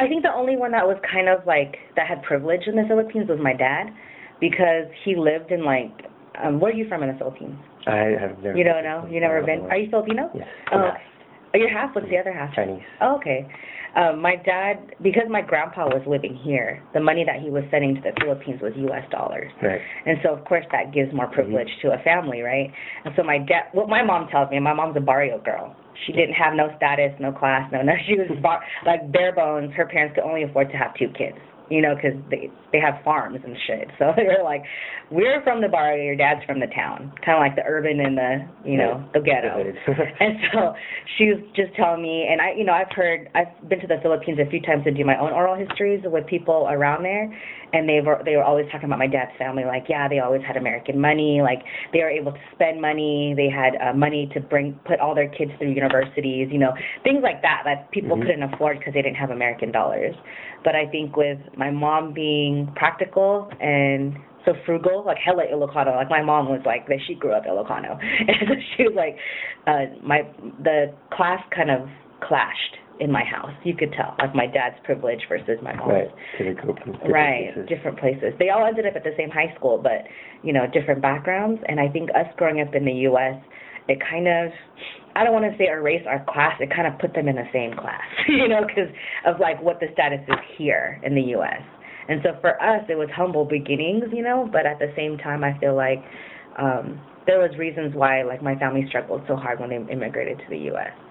I think the only one that was kind of like that had privilege in the Philippines was my dad, because he lived in like, where are you from in the Philippines? I have never. You don't know? You never been? Are you Filipino? Yes. Oh, oh, you're half. What's the other half? Chinese. Oh, okay. My dad, because my grandpa was living here, the money that he was sending to the Philippines was U.S. dollars. Right. And so, of course, that gives more privilege to a family, right? And so my dad, what my mom tells me, my mom's a barrio girl. She didn't have no status, no class, no. She was like bare bones. Her parents could only afford to have 2 kids, you know, because they have farms and shit. So they were like, we're from the barrio, your dad's from the town, kind of like the urban and the, you know, the ghetto. And so she was just telling me, and I've been to the Philippines a few times to do my own oral histories with people around there, and they were always talking about my dad's family, like, yeah, they always had American money, like they were able to spend money, they had money to put all their kids through universities, you know, things like that people couldn't afford because they didn't have American dollars. But I think with my mom being practical and so frugal, like hella Ilocano, like my mom was like, she grew up Ilocano, and so she was like, the class kind of clashed in my house. You could tell, like my dad's privilege versus my mom's. Right, different places. They all ended up at the same high school, but, you know, different backgrounds. And I think us growing up in the U.S., it kind of, I don't want to say erase our class, it kind of put them in the same class, you know, because of like what the status is here in the U.S. And so for us, it was humble beginnings, you know, but at the same time, I feel like there was reasons why like my family struggled so hard when they immigrated to the U.S.